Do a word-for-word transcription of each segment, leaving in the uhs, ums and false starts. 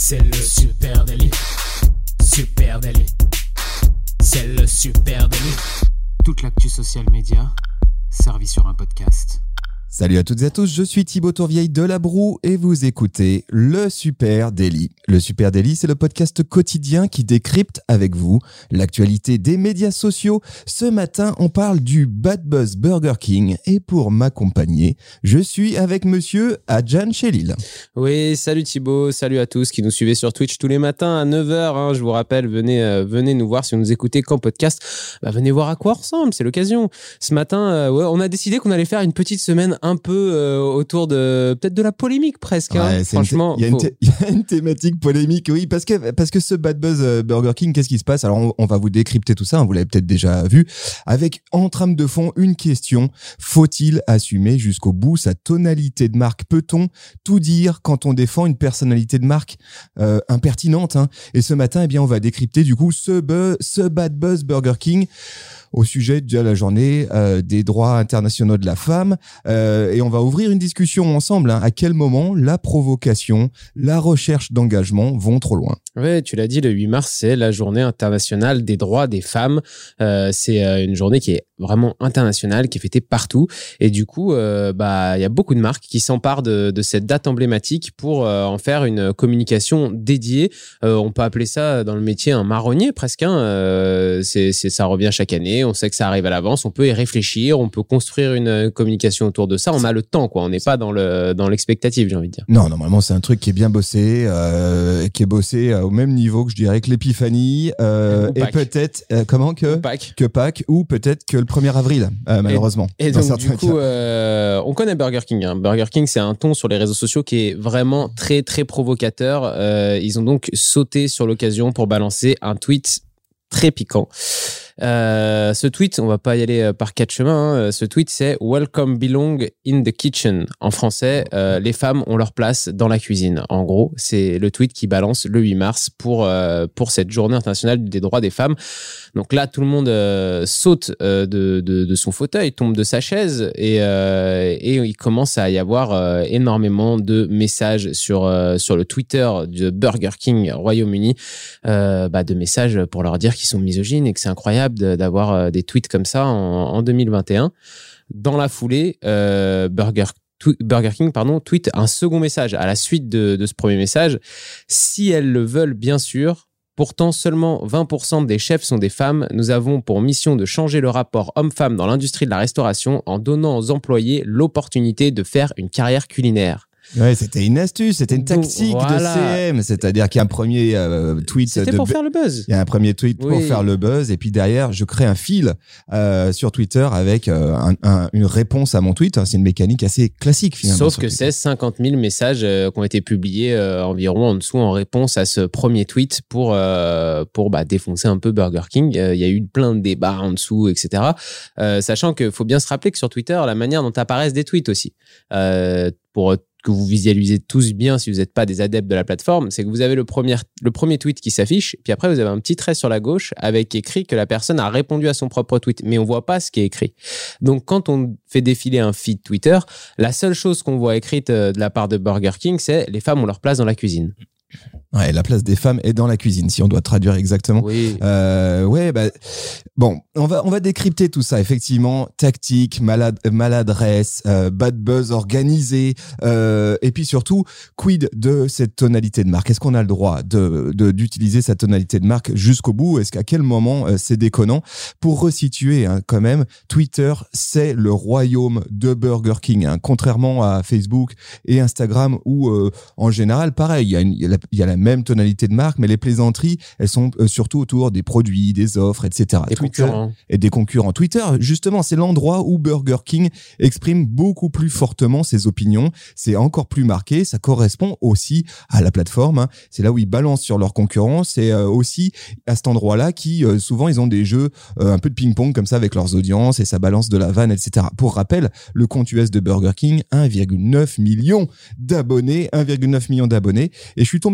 C'est le Super Daily. Super Daily. C'est le Super Daily. Toute l'actu social média servie sur un podcast. Salut à toutes et à tous, je suis Thibaut Tourvieille de La Broue et vous écoutez le Super Daily. Le Super Daily, c'est le podcast quotidien qui décrypte avec vous l'actualité des médias sociaux. Ce matin, on parle du Bad Buzz Burger King et pour m'accompagner, je suis avec monsieur Adjan Chelil. Oui, salut Thibaut, salut à tous qui nous suivez sur Twitch tous les matins à neuf heures. Hein, je vous rappelle, venez, euh, venez nous voir si vous nous écoutez qu'en podcast. Bah, venez voir à quoi on ressemble, c'est l'occasion. Ce matin, euh, ouais, on a décidé qu'on allait faire une petite semaine un peu euh, autour de peut-être de la polémique presque. Ouais, hein. Franchement, il y, faut... y a une thématique polémique, oui, parce que parce que ce Bad Buzz Burger King, qu'est-ce qui se passe? Alors on, on va vous décrypter tout ça, hein, vous l'avez peut-être déjà vu, avec en trame de fond une question: faut-il assumer jusqu'au bout sa tonalité de marque? Peut-on tout dire quand on défend une personnalité de marque euh, impertinente, hein? Et ce matin, eh bien, on va décrypter du coup ce, bu- ce Bad Buzz Burger King au sujet de la journée euh, des droits internationaux de la femme. Euh, et on va ouvrir une discussion ensemble. Hein, à quel moment la provocation, la recherche d'engagement vont trop loin? Oui, tu l'as dit, le huit mars, c'est la journée internationale des droits des femmes. Euh, c'est euh, une journée qui est vraiment internationale, qui est fêtée partout. Et du coup, euh, bah, il y a beaucoup de marques qui s'emparent de, de cette date emblématique pour euh, en faire une communication dédiée. Euh, on peut appeler ça dans le métier un marronnier presque. Hein. Euh, c'est, c'est, ça revient chaque année. On sait que ça arrive à l'avance. On peut y réfléchir. On peut construire une communication autour de ça. On a le temps, quoi. On n'est pas dans le dans l'expectative, j'ai envie de dire. Non, normalement, c'est un truc qui est bien bossé, euh, qui est bossé au même niveau que je dirais que l'épiphanie euh, et peut-être euh, comment que Pâques. que Pâques ou peut-être que le premier avril, euh, malheureusement. Et, et donc du coup, euh, on connaît Burger King. Hein. Burger King, c'est un ton sur les réseaux sociaux qui est vraiment très très provocateur. Euh, ils ont donc sauté sur l'occasion pour balancer un tweet très piquant. Euh, ce tweet, on va pas y aller par quatre chemins. Hein. Ce tweet, c'est Welcome belong in the kitchen. En français, euh, les femmes ont leur place dans la cuisine. En gros, c'est le tweet qui balance le huit mars pour euh, pour cette journée internationale des droits des femmes. Donc là, tout le monde euh, saute euh, de, de de son fauteuil, tombe de sa chaise et euh, et il commence à y avoir euh, énormément de messages sur euh, sur le Twitter de Burger King Royaume-Uni, euh, bah, de messages pour leur dire qu'ils sont misogynes et que c'est incroyable d'avoir des tweets comme ça en, en deux mille vingt et un. Dans la foulée, euh, Burger, tw- Burger King pardon, tweet un second message à la suite de, de ce premier message. Si elles le veulent, bien sûr. Pourtant, seulement vingt pour cent des chefs sont des femmes. Nous avons pour mission de changer le rapport homme-femme dans l'industrie de la restauration en donnant aux employés l'opportunité de faire une carrière culinaire. Ouais, c'était une astuce, c'était une tactique donc, voilà. de C M, c'est-à-dire qu'il y a un premier euh, tweet. C'était de pour bu- faire le buzz. Il y a un premier tweet oui. pour faire le buzz, et puis derrière, je crée un fil euh, sur Twitter avec euh, un, un, une réponse à mon tweet. C'est une mécanique assez classique finalement. Sauf que c'est cinquante mille messages euh, qui ont été publiés euh, environ en dessous en réponse à ce premier tweet pour euh, pour bah, défoncer un peu Burger King. Il euh, y a eu plein de débats en dessous, et cetera. Euh, sachant qu'il faut bien se rappeler que sur Twitter, la manière dont apparaissent des tweets aussi, euh, pour que vous visualisez tous bien si vous n'êtes pas des adeptes de la plateforme, c'est que vous avez le premier, le premier tweet qui s'affiche, puis après vous avez un petit trait sur la gauche avec écrit que la personne a répondu à son propre tweet, mais on voit pas ce qui est écrit. Donc quand on fait défiler un feed Twitter, la seule chose qu'on voit écrite de la part de Burger King, c'est les femmes ont leur place dans la cuisine. Ouais, la place des femmes est dans la cuisine, si on doit traduire exactement. Oui. Euh, ouais, bah, bon, on va, on va décrypter tout ça. Effectivement, tactique, malade, maladresse, euh, bad buzz organisé, euh, et puis surtout, quid de cette tonalité de marque? Est-ce qu'on a le droit de, de, d'utiliser sa tonalité de marque jusqu'au bout? Est-ce qu'à quel moment euh, c'est déconnant? Pour resituer, hein, quand même, Twitter, c'est le royaume de Burger King, hein, contrairement à Facebook et Instagram où, euh, en général, pareil, il y a une, il y a la, il y a la même tonalité de marque, mais les plaisanteries, elles sont euh, surtout autour des produits, des offres, et cetera. Des Twitter, concurrents. Et des concurrents. Twitter, justement, c'est l'endroit où Burger King exprime beaucoup plus fortement ses opinions. C'est encore plus marqué. Ça correspond aussi à la plateforme. Hein. C'est là où ils balancent sur leurs concurrents. C'est euh, aussi à cet endroit-là qui, euh, souvent, ils ont des jeux euh, un peu de ping-pong comme ça avec leurs audiences et ça balance de la vanne, et cetera. Pour rappel, le compte U S de Burger King, un virgule neuf million d'abonnés, un virgule neuf million d'abonnés. Et je suis tombé sur une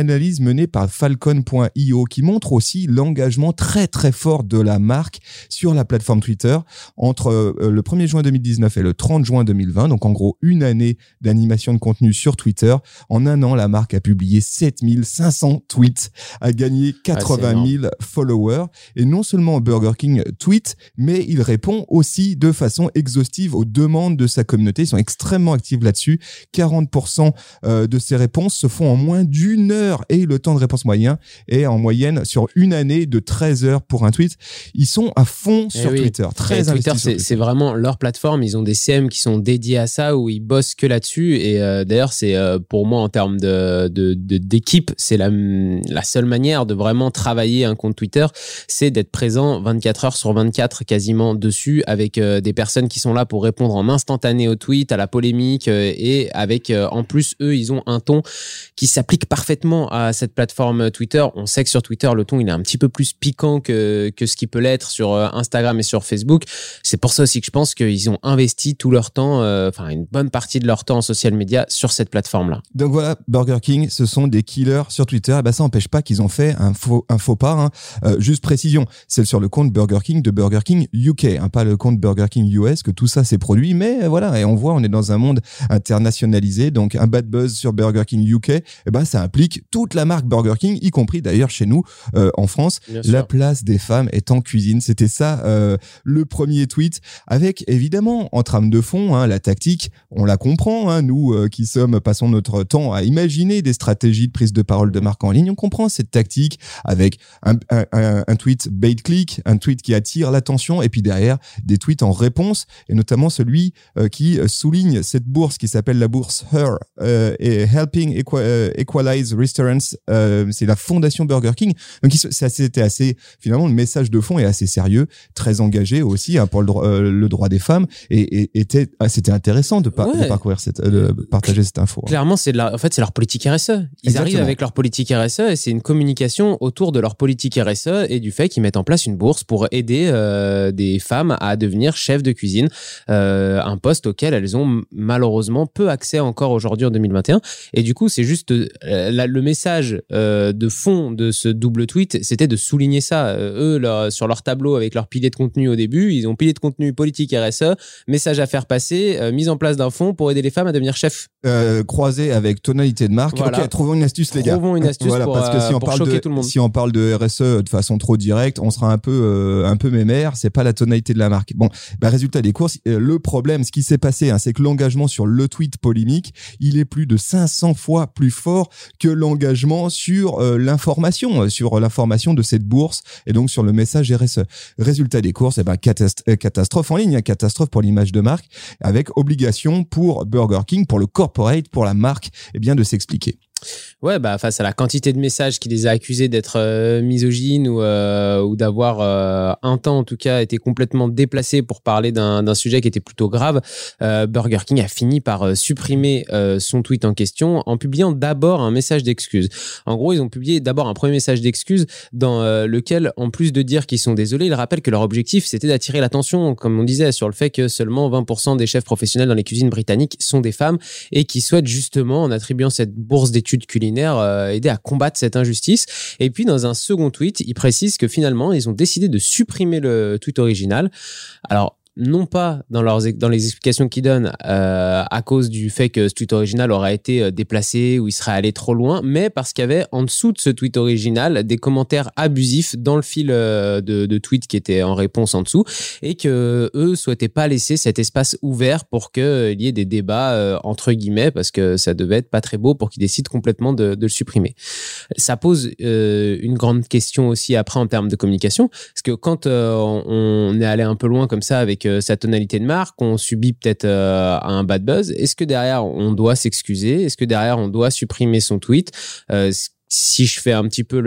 analyse menée par Falcon point io qui montre aussi l'engagement très très fort de la marque sur la plateforme Twitter entre euh, le premier juin deux mille dix-neuf et le trente juin deux mille vingt. Donc en gros, une année d'animation de contenu sur Twitter. En un an, la marque a publié sept mille cinq cents tweets, a gagné quatre-vingt mille ah, followers. Et non seulement Burger King tweet, mais il répond aussi de façon exhaustive aux demandes de sa communauté. Ils sont extrêmement actifs là-dessus. quarante pour cent de ces réponses se font en moins d'une heure et le temps de réponse moyen est en moyenne sur une année de treize heures pour un tweet. Ils sont à fond sur oui. Twitter. Très Twitter, c'est, Twitter. c'est vraiment leur plateforme. Ils ont des C M qui sont dédiés à ça où ils bossent que là-dessus. Et euh, d'ailleurs, c'est euh, pour moi en termes de, de, de d'équipe, c'est la, la seule manière de vraiment travailler un compte Twitter, c'est d'être présent vingt-quatre heures sur vingt-quatre quasiment dessus avec euh, des personnes qui sont là pour répondre en instantané aux tweets, à la polémique euh, et avec euh, en plus eux ils ont un ton qui s'applique parfaitement à cette plateforme Twitter. On sait que sur Twitter le ton il est un petit peu plus piquant que que ce qui peut l'être sur euh, Instagram et sur Facebook. C'est pour ça aussi que je pense qu'ils ont investi tout leur temps, euh, enfin une bonne partie de leur temps en social media sur cette plateforme là. Donc voilà, Burger King, ce sont des killers sur Twitter. Et ben ça n'empêche pas qu'ils ont fait un faux un faux pas. Hein. Euh, juste précision, c'est sur le compte Burger King de Burger King U K, hein, pas le compte Burger King U S que tout ça s'est produit. Mais voilà, et on voit, on est dans un monde internationalisé, donc un bad buzz sur Burger King U K, et ben ça implique toute la marque Burger King, y compris d'ailleurs chez nous euh, en France. Bien la sûr. Place des femmes est en cuisine. C'était ça euh, le premier tweet, avec évidemment en trame de fond hein, la tactique. On la comprend, hein, nous euh, qui sommes passons notre temps à imaginer des stratégies de prise de parole de marque en ligne. On comprend cette tactique avec un, un, un, un tweet bait click, un tweet qui attire l'attention, et puis derrière des tweets en réponse, et notamment celui euh, qui souligne cette bourse qui s'appelle la bourse H E R euh, et Helping Equa, euh, Equalize Restaurants. Euh, c'est la fondation Burger King. Donc ça, c'était assez, finalement, le message de fond est assez sérieux, très engagé aussi hein, pour le, euh, le droit des femmes, et, et était, c'était intéressant de, par, ouais. de parcourir cette, de partager cette info. Clairement, c'est de la, en fait, c'est leur politique R S E. Ils Exactement. Arrivent avec leur politique R S E et c'est une communication autour de leur politique R S E et du fait qu'ils mettent en place une bourse pour aider euh, des femmes à devenir chefs de cuisine, euh, un poste auquel elles ont malheureusement peu accès encore aujourd'hui en deux mille vingt et un. Et du coup, c'est juste euh, la, le message euh, de fond de ce double tweet, c'était de souligner ça. Euh, eux, leur, sur leur tableau avec leur pilier de contenu au début, ils ont pilier de contenu politique R S E, message à faire passer, euh, mise en place d'un fonds pour aider les femmes à devenir chefs. Euh, croisé avec tonalité de marque. Voilà. Ok, trouvons une astuce, les gars. Trouvons une astuce voilà, pour, parce que si on pour parle choquer de, tout le monde. Si on parle de R S E de façon trop directe, on sera un peu, euh, un peu mémère. C'est pas la tonalité de la marque. Bon, bah, résultat des courses, euh, le problème, ce qui s'est passé, hein, c'est que l'engagement sur le tweet polémique, il est plus de cinq cents fois plus fort que l'engagement sur euh, l'information, sur l'information de cette bourse et donc sur le message R S E. Résultat des courses, eh ben, catast- catastrophe en ligne, hein, catastrophe pour l'image de marque, avec obligation pour Burger King, pour le corporate, pour la marque, eh bien, de s'expliquer. Ouais, bah face à la quantité de messages qui les a accusés d'être euh, misogynes ou euh, ou d'avoir euh, un temps en tout cas été complètement déplacés pour parler d'un d'un sujet qui était plutôt grave, euh, Burger King a fini par euh, supprimer euh, son tweet en question en publiant d'abord un message d'excuse. En gros, ils ont publié d'abord un premier message d'excuse dans euh, lequel, en plus de dire qu'ils sont désolés, ils rappellent que leur objectif c'était d'attirer l'attention, comme on disait, sur le fait que seulement vingt pour cent des chefs professionnels dans les cuisines britanniques sont des femmes et qui souhaitent justement, en attribuant cette bourse d'études culinaires, Euh, aider à combattre cette injustice. Et puis dans un second tweet, ils précisent que finalement ils ont décidé de supprimer le tweet original. Alors non pas dans leurs dans les explications qu'ils donnent euh, à cause du fait que ce tweet original aurait été déplacé ou il serait allé trop loin, mais parce qu'il y avait en dessous de ce tweet original des commentaires abusifs dans le fil euh, de, de tweet qui était en réponse en dessous et que eux souhaitaient pas laisser cet espace ouvert pour qu'il euh, y ait des débats euh, entre guillemets parce que ça devait être pas très beau pour qu'ils décident complètement de, de le supprimer. Ça pose euh, une grande question aussi après en termes de communication parce que quand euh, on est allé un peu loin comme ça avec sa tonalité de marque, on subit peut-être euh, un bad buzz. Est-ce que derrière, on doit s'excuser? Est-ce que derrière, on doit supprimer son tweet? euh, Si je fais un petit peu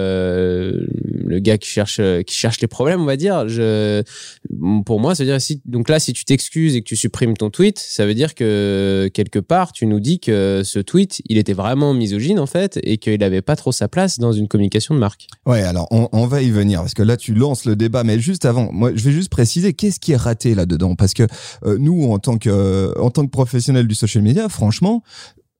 le, le gars qui cherche, qui cherche les problèmes, on va dire, je, pour moi, ça veut dire si, donc là, si tu t'excuses et que tu supprimes ton tweet, ça veut dire que quelque part, tu nous dis que ce tweet, il était vraiment misogyne, en fait, et qu'il n'avait pas trop sa place dans une communication de marque. Ouais, alors, on, on va y venir, parce que là, tu lances le débat, mais juste avant, moi, je vais juste préciser, qu'est-ce qui est raté là-dedans? Parce que, euh, nous, en tant que, euh, en tant que professionnels du social media, franchement,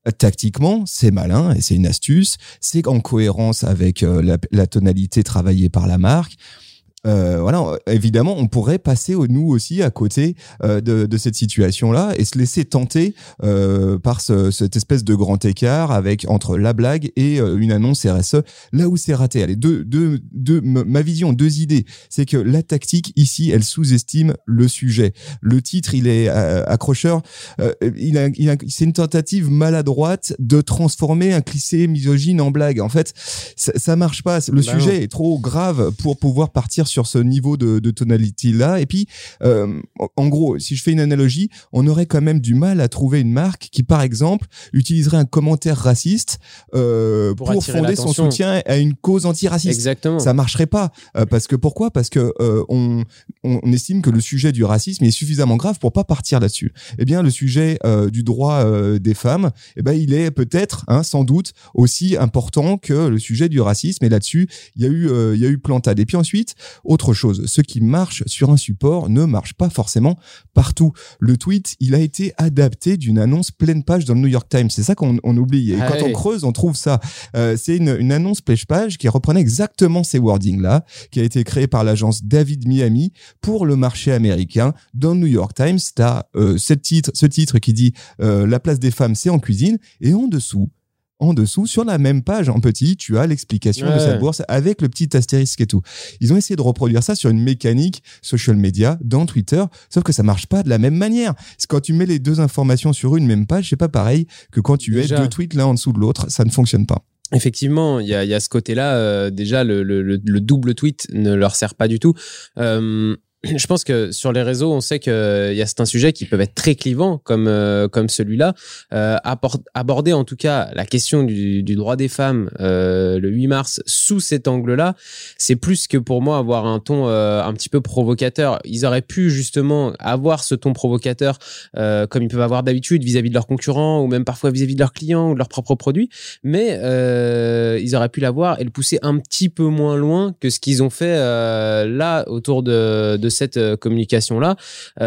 Tactiquement, c'est malin et c'est une astuce. C'est en cohérence avec euh, la, la tonalité travaillée par la marque. Euh, voilà, évidemment, on pourrait passer nous aussi à côté euh, de, de cette situation-là et se laisser tenter euh, par ce, cette espèce de grand écart avec entre la blague et euh, une annonce R S E. Là où c'est raté, allez, deux, deux, deux, ma vision, deux idées, c'est que la tactique ici, elle sous-estime le sujet. Le titre, il est euh, accrocheur. Euh, il a, il a, c'est une tentative maladroite de transformer un cliché misogyne en blague. En fait, ça, ça marche pas. Le bah sujet non. est trop grave pour pouvoir partir sur sur ce niveau de, de tonalité là. Et puis, euh, en gros, si je fais une analogie, on aurait quand même du mal à trouver une marque qui, par exemple, utiliserait un commentaire raciste euh, pour, pour fonder son soutien à une cause antiraciste. Exactement. Ça marcherait pas. Euh, parce que pourquoi ? Parce que euh, on, on estime que le sujet du racisme est suffisamment grave pour pas partir là-dessus. Eh bien, le sujet euh, du droit euh, des femmes, eh ben, il est peut-être, hein, sans doute, aussi important que le sujet du racisme. Et là-dessus, il y a eu, euh, il y a eu plantade. Et puis ensuite, autre chose, ce qui marche sur un support ne marche pas forcément partout. Le tweet, il a été adapté d'une annonce pleine page dans le New York Times. C'est ça qu'on on oublie. Et ah quand oui. on creuse, on trouve ça. Euh, c'est une, une annonce pleine page qui reprenait exactement ces wordings-là, qui a été créée par l'agence David Miami pour le marché américain. Dans le New York Times, t'as euh, ce titre, ce titre qui dit euh, la place des femmes, c'est en cuisine, et en dessous. En dessous, sur la même page, en petit, tu as l'explication ouais. de cette bourse avec le petit astérisque et tout. Ils ont essayé de reproduire ça sur une mécanique social media dans Twitter, sauf que ça marche pas de la même manière. C'est quand tu mets les deux informations sur une même page, c'est pas pareil que quand tu Déjà. as deux tweets l'un en dessous de l'autre, ça ne fonctionne pas. Effectivement, il y a, il y a ce côté-là. Euh, déjà, le, le, le double tweet ne leur sert pas du tout. Euh, Je pense que sur les réseaux, on sait qu'il y a certains sujets qui peuvent être très clivants, comme euh, comme celui-là. Euh, aborder en tout cas la question du, du droit des femmes euh, le huit mars sous cet angle-là, c'est plus que pour moi avoir un ton euh, un petit peu provocateur. Ils auraient pu justement avoir ce ton provocateur euh, comme ils peuvent avoir d'habitude vis-à-vis de leurs concurrents ou même parfois vis-à-vis de leurs clients ou de leurs propres produits, mais euh, ils auraient pu l'avoir et le pousser un petit peu moins loin que ce qu'ils ont fait euh, là autour de, de cette communication là.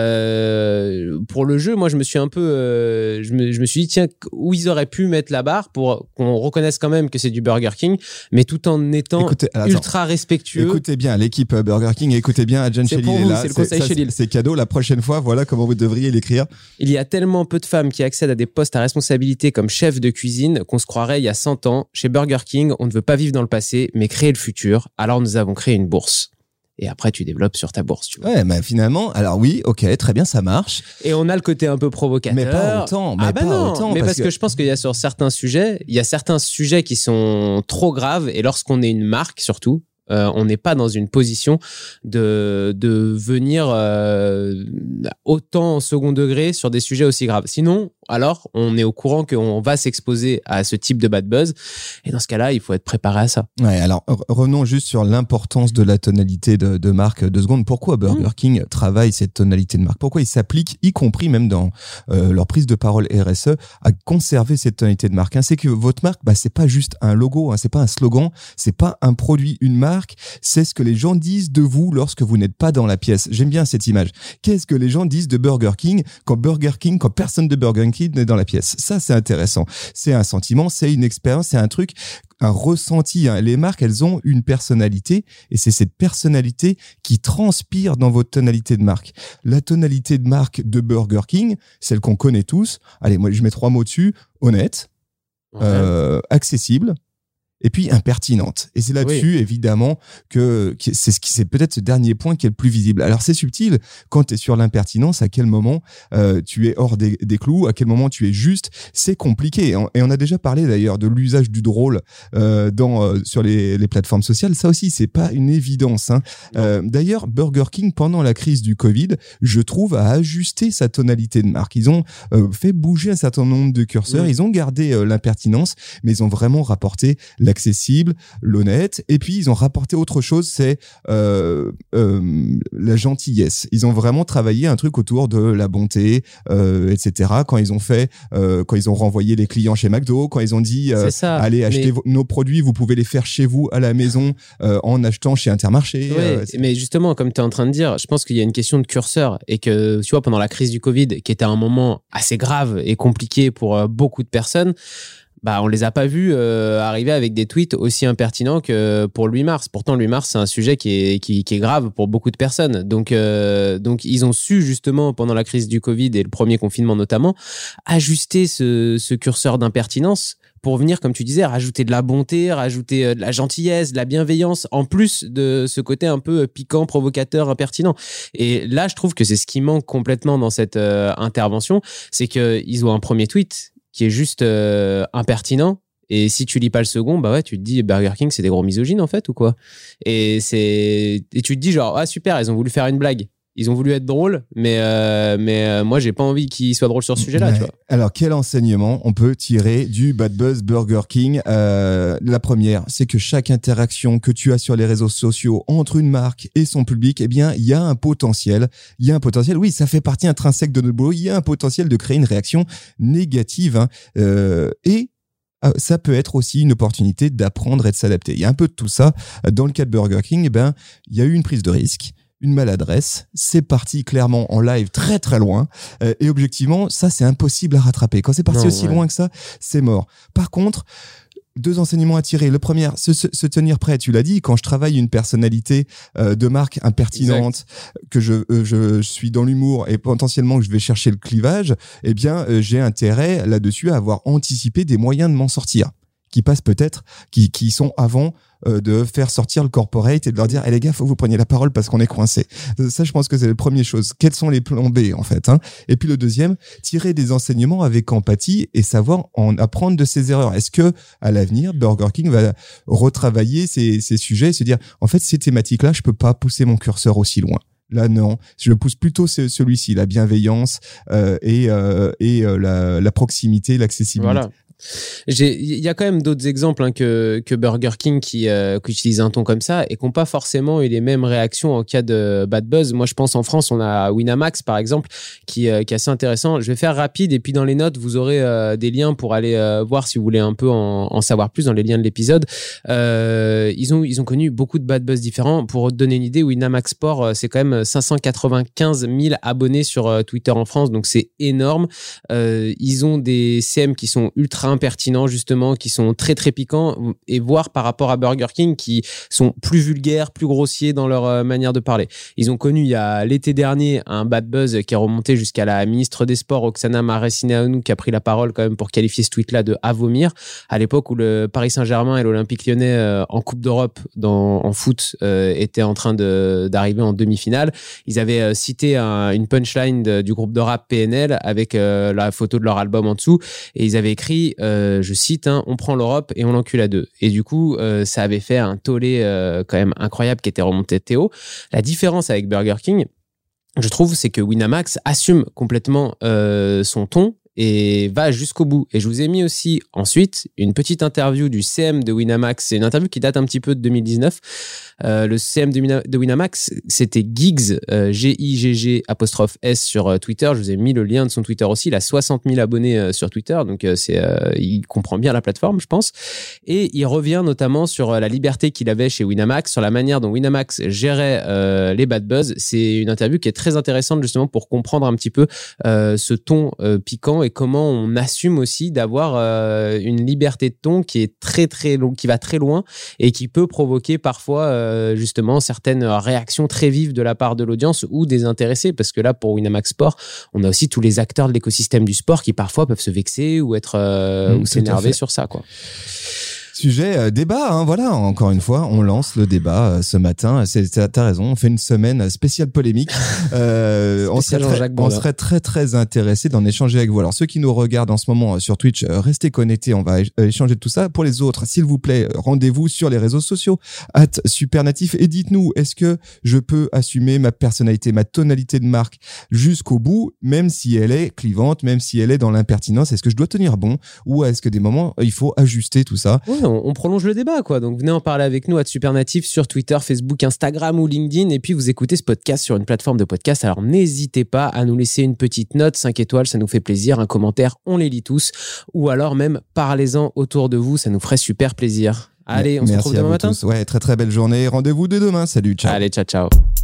Euh, pour le jeu, moi je me suis un peu euh, je, me, je me suis dit tiens, où ils auraient pu mettre la barre pour qu'on reconnaisse quand même que c'est du Burger King, mais tout en étant écoutez, ultra attends, respectueux. Écoutez bien l'équipe Burger King, écoutez bien Adjan Chelil est là, c'est le conseil c'est, Chelil. C'est cadeau, la prochaine fois voilà comment vous devriez l'écrire. Il y a tellement peu de femmes qui accèdent à des postes à responsabilité comme chef de cuisine qu'on se croirait il y a cent ans chez Burger King, on ne veut pas vivre dans le passé mais créer le futur, alors nous avons créé une bourse. Et après, tu développes sur ta bourse, tu vois. Ouais, mais finalement, alors oui, ok, très bien, ça marche. Et on a le côté un peu provocateur. Mais pas autant, mais ah pas bah non, autant. Mais parce, parce que... que je pense qu'il y a sur certains sujets, il y a certains sujets qui sont trop graves. Et lorsqu'on est une marque, surtout, euh, on n'est pas dans une position de, de venir euh, autant en second degré sur des sujets aussi graves. Sinon, alors, on est au courant qu'on va s'exposer à ce type de bad buzz. Et dans ce cas-là, il faut être préparé à ça. Ouais, alors, revenons juste sur l'importance de la tonalité de, de marque deux secondes. Pourquoi Burger mmh. King travaille cette tonalité de marque? Pourquoi ils s'appliquent, y compris même dans euh, leur prise de parole R S E, à conserver cette tonalité de marque, hein? C'est que votre marque, bah, c'est pas juste un logo, hein, c'est pas un slogan, c'est pas un produit, une marque, c'est ce que les gens disent de vous lorsque vous n'êtes pas dans la pièce. J'aime bien cette image. Qu'est-ce que les gens disent de Burger King quand Burger King, quand personne de Burger King n'est dans la pièce? Ça, c'est intéressant. C'est un sentiment, c'est une expérience, c'est un truc, un ressenti. Hein. Les marques, elles ont une personnalité et c'est cette personnalité qui transpire dans votre tonalité de marque. La tonalité de marque de Burger King, celle qu'on connaît tous. Allez, moi, je mets trois mots dessus. Honnête, okay. euh, accessible. Et puis impertinente. Et c'est là-dessus, oui. évidemment, que, que c'est ce qui, c'est peut-être ce dernier point qui est le plus visible. Alors c'est subtil. Quand tu es sur l'impertinence, à quel moment euh, tu es hors des, des clous, à quel moment tu es juste, c'est compliqué. Et on, et on a déjà parlé d'ailleurs de l'usage du drôle euh, dans euh, sur les, les plateformes sociales. Ça aussi, c'est pas une évidence. Hein. Euh, d'ailleurs, Burger King pendant la crise du Covid, je trouve, a ajusté sa tonalité de marque. Ils ont euh, fait bouger un certain nombre de curseurs. Oui. Ils ont gardé euh, l'impertinence, mais ils ont vraiment rapporté l'accessible, l'honnête. Et puis ils ont rapporté autre chose, c'est euh, euh, la gentillesse. Ils ont vraiment travaillé un truc autour de la bonté, euh, et cetera. Quand ils ont fait, euh, quand ils ont renvoyé les clients chez McDo, quand ils ont dit euh, ça, allez acheter mais... vos, nos produits, vous pouvez les faire chez vous à la maison euh, en achetant chez Intermarché. Ouais, euh, mais justement, comme tu es en train de dire, je pense qu'il y a une question de curseur et que, tu vois, pendant la crise du Covid, qui était un moment assez grave et compliqué pour euh, beaucoup de personnes, bah, on les a pas vus euh, arriver avec des tweets aussi impertinents que pour le huit mars. Pourtant, le huit mars, c'est un sujet qui est, qui, qui est grave pour beaucoup de personnes. Donc, euh, donc, ils ont su, justement, pendant la crise du Covid et le premier confinement notamment, ajuster ce, ce curseur d'impertinence pour venir, comme tu disais, rajouter de la bonté, rajouter de la gentillesse, de la bienveillance, en plus de ce côté un peu piquant, provocateur, impertinent. Et là, je trouve que c'est ce qui manque complètement dans cette euh, intervention, c'est qu'ils ont un premier tweet qui est juste euh, impertinent. Et si tu lis pas le second, bah ouais, tu te dis Burger King, c'est des gros misogynes en fait ou quoi. Et c'est et tu te dis genre ah super, ils ont voulu faire une blague. Ils ont voulu être drôles, mais euh, mais euh, moi j'ai pas envie qu'ils soient drôles sur ce sujet-là, ouais. Tu vois. Alors quel enseignement on peut tirer du bad buzz Burger King? euh, La première, c'est que chaque interaction que tu as sur les réseaux sociaux entre une marque et son public, eh bien il y a un potentiel, il y a un potentiel. Oui, ça fait partie intrinsèque de notre boulot. Il y a un potentiel de créer une réaction négative, hein, euh, et ça peut être aussi une opportunité d'apprendre et de s'adapter. Il y a un peu de tout ça. Dans le cas de Burger King, eh ben il y a eu une prise de risque, une maladresse, c'est parti clairement en live très très loin, euh, et objectivement ça c'est impossible à rattraper. Quand c'est parti non, aussi ouais. loin que ça, c'est mort. Par contre, deux enseignements à tirer. Le premier, se, se, se tenir prêt. Tu l'as dit, quand je travaille une personnalité euh, de marque impertinente, exact. que je, euh, je, je suis dans l'humour et potentiellement que je vais chercher le clivage, eh bien euh, j'ai intérêt là-dessus à avoir anticipé des moyens de m'en sortir, qui passent peut-être, qui, qui sont avant euh, de faire sortir le corporate et de leur dire hey, les gars, faut que vous preniez la parole parce qu'on est coincé. Ça, je pense que c'est la première chose. Quels sont les plans B en fait, hein? Et puis le deuxième, tirer des enseignements avec empathie et savoir en apprendre de ses erreurs. Est-ce que à l'avenir, Burger King va retravailler ces, ces sujets et se dire en fait ces thématiques-là, je peux pas pousser mon curseur aussi loin. Là non, je pousse plutôt celui-ci, la bienveillance euh, et euh, et euh, la, la proximité, l'accessibilité. Voilà. J'ai, il y a quand même d'autres exemples hein, que que Burger King qui euh, qui utilisent un ton comme ça et qui n'ont pas forcément eu les mêmes réactions en cas de bad buzz. Moi, je pense en France, on a Winamax par exemple qui euh, qui est assez intéressant. Je vais faire rapide et puis dans les notes, vous aurez euh, des liens pour aller euh, voir si vous voulez un peu en, en savoir plus dans les liens de l'épisode. Euh, ils ont ils ont connu beaucoup de bad buzz différents. Pour te donner une idée, Winamax Sport, euh, c'est quand même cinq cent quatre-vingt-quinze mille abonnés sur euh, Twitter en France, donc c'est énorme. Euh, ils ont des C M qui sont ultra impertinents justement, qui sont très très piquants et voire par rapport à Burger King qui sont plus vulgaires, plus grossiers dans leur euh, manière de parler. Ils ont connu il y a l'été dernier un bad buzz qui est remonté jusqu'à la ministre des Sports Oksana Maracineanu qui a pris la parole quand même pour qualifier ce tweet-là de à vomir à l'époque où le Paris Saint-Germain et l'Olympique Lyonnais euh, en Coupe d'Europe dans, en foot euh, étaient en train de, d'arriver en demi-finale. Ils avaient euh, cité un, une punchline de, du groupe de rap P N L avec euh, la photo de leur album en dessous et ils avaient écrit Euh, je cite, hein, on prend l'Europe et on l'encule à deux. Et du coup, euh, ça avait fait un tollé euh, quand même incroyable qui était remonté de Théo. La différence avec Burger King, je trouve, c'est que Winamax assume complètement euh, son ton et va jusqu'au bout. Et je vous ai mis aussi ensuite une petite interview du C M de Winamax. C'est une interview qui date un petit peu de deux mille dix-neuf. Euh, le C M de, Mina, de Winamax, c'était Giggs, euh, G I G G apostrophe S sur euh, Twitter. Je vous ai mis le lien de son Twitter aussi. Il a soixante mille abonnés euh, sur Twitter, donc euh, c'est, euh, il comprend bien la plateforme, je pense. Et il revient notamment sur euh, la liberté qu'il avait chez Winamax, sur la manière dont Winamax gérait euh, les bad buzz. C'est une interview qui est très intéressante justement pour comprendre un petit peu euh, ce ton euh, piquant et comment on assume aussi d'avoir euh, une liberté de ton qui est très très long, qui va très loin et qui peut provoquer parfois euh, justement certaines réactions très vives de la part de l'audience ou des intéressés, parce que là pour Winamax Sport on a aussi tous les acteurs de l'écosystème du sport qui parfois peuvent se vexer ou être euh, mmh, ou s'énerver sur ça quoi. Sujet euh, débat, hein, voilà, encore une fois, on lance le débat euh, ce matin. C'est, t'as raison, on fait une semaine spéciale polémique. Euh, on, serait très, on serait très très intéressé d'en échanger avec vous. Alors ceux qui nous regardent en ce moment sur Twitch, euh, restez connectés, on va é- échanger de tout ça. Pour les autres, s'il vous plaît, rendez-vous sur les réseaux sociaux arobase supernatif et dites-nous, est-ce que je peux assumer ma personnalité, ma tonalité de marque jusqu'au bout, même si elle est clivante, même si elle est dans l'impertinence. Est-ce que je dois tenir bon ou est-ce que des moments il faut ajuster tout ça? Ouais, on, on prolonge le débat, quoi. Donc, venez en parler avec nous à Supernatif sur Twitter, Facebook, Instagram ou LinkedIn. Et puis, vous écoutez ce podcast sur une plateforme de podcast. Alors, n'hésitez pas à nous laisser une petite note, cinq étoiles, ça nous fait plaisir. Un commentaire, on les lit tous. Ou alors, même, parlez-en autour de vous, ça nous ferait super plaisir. Allez, on se retrouve demain matin. Tous. Ouais, très très belle journée. Rendez-vous dès demain. Salut, ciao. Allez, ciao, ciao.